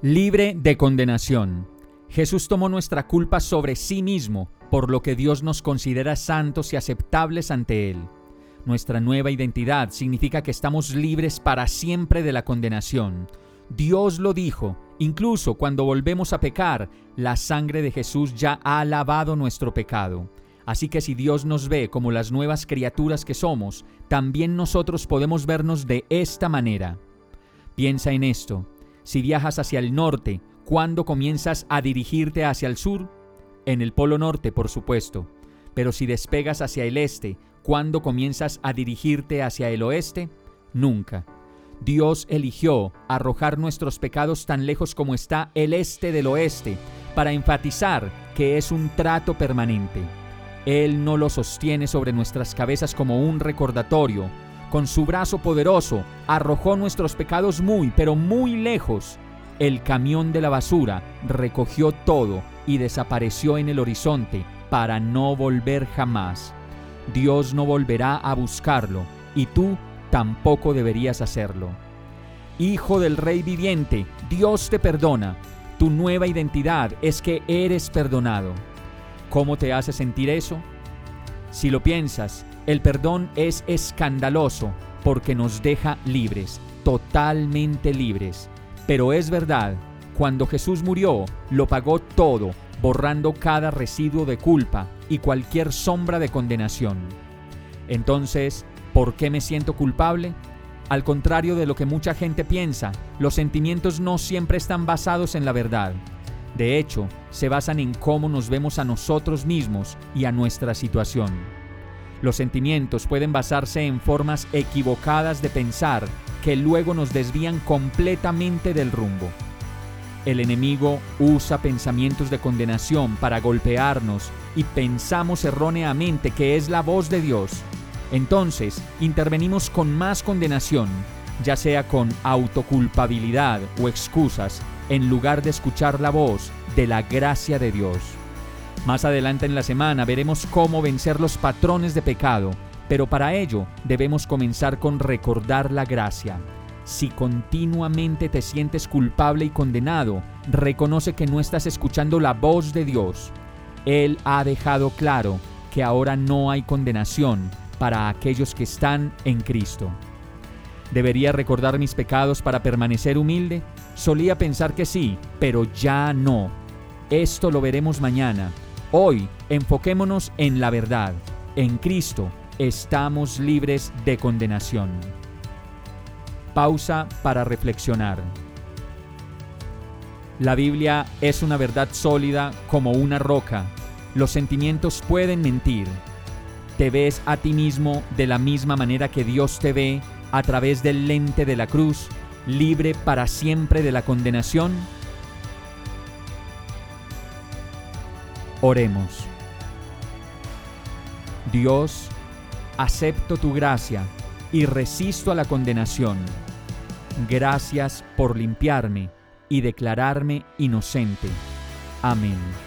Libre de condenación. Jesús tomó nuestra culpa sobre sí mismo, por lo que Dios nos considera santos y aceptables ante Él. Nuestra nueva identidad significa que estamos libres para siempre de la condenación. Dios lo dijo, incluso cuando volvemos a pecar, la sangre de Jesús ya ha lavado nuestro pecado. Así que si Dios nos ve como las nuevas criaturas que somos, también nosotros podemos vernos de esta manera. Piensa en esto. Si viajas hacia el norte, ¿cuándo comienzas a dirigirte hacia el sur? En el Polo Norte, por supuesto. Pero si despegas hacia el este, ¿cuándo comienzas a dirigirte hacia el oeste? Nunca. Dios eligió arrojar nuestros pecados tan lejos como está el este del oeste, para enfatizar que es un trato permanente. Él no lo sostiene sobre nuestras cabezas como un recordatorio. Con su brazo poderoso, arrojó nuestros pecados muy, pero muy lejos. El camión de la basura recogió todo y desapareció en el horizonte para no volver jamás. Dios no volverá a buscarlo y tú tampoco deberías hacerlo. Hijo del Rey viviente, Dios te perdona. Tu nueva identidad es que eres perdonado. ¿Cómo te hace sentir eso? Si lo piensas, el perdón es escandaloso porque nos deja libres, totalmente libres. Pero es verdad, cuando Jesús murió, lo pagó todo, borrando cada residuo de culpa y cualquier sombra de condenación. Entonces, ¿por qué me siento culpable? Al contrario de lo que mucha gente piensa, los sentimientos no siempre están basados en la verdad. De hecho, se basan en cómo nos vemos a nosotros mismos y a nuestra situación. Los sentimientos pueden basarse en formas equivocadas de pensar que luego nos desvían completamente del rumbo. El enemigo usa pensamientos de condenación para golpearnos y pensamos erróneamente que es la voz de Dios. Entonces, intervenimos con más condenación, ya sea con autoculpabilidad o excusas, en lugar de escuchar la voz de la gracia de Dios. Más adelante en la semana veremos cómo vencer los patrones de pecado, pero para ello debemos comenzar con recordar la gracia. Si continuamente te sientes culpable y condenado, reconoce que no estás escuchando la voz de Dios. Él ha dejado claro que ahora no hay condenación para aquellos que están en Cristo. ¿Debería recordar mis pecados para permanecer humilde? Solía pensar que sí, pero ya no. Esto lo veremos mañana. Hoy, enfoquémonos en la verdad. En Cristo estamos libres de condenación. Pausa para reflexionar. La Biblia es una verdad sólida como una roca. Los sentimientos pueden mentir. ¿Te ves a ti mismo de la misma manera que Dios te ve a través del lente de la cruz, libre para siempre de la condenación? Oremos. Dios, acepto tu gracia y resisto a la condenación. Gracias por limpiarme y declararme inocente. Amén.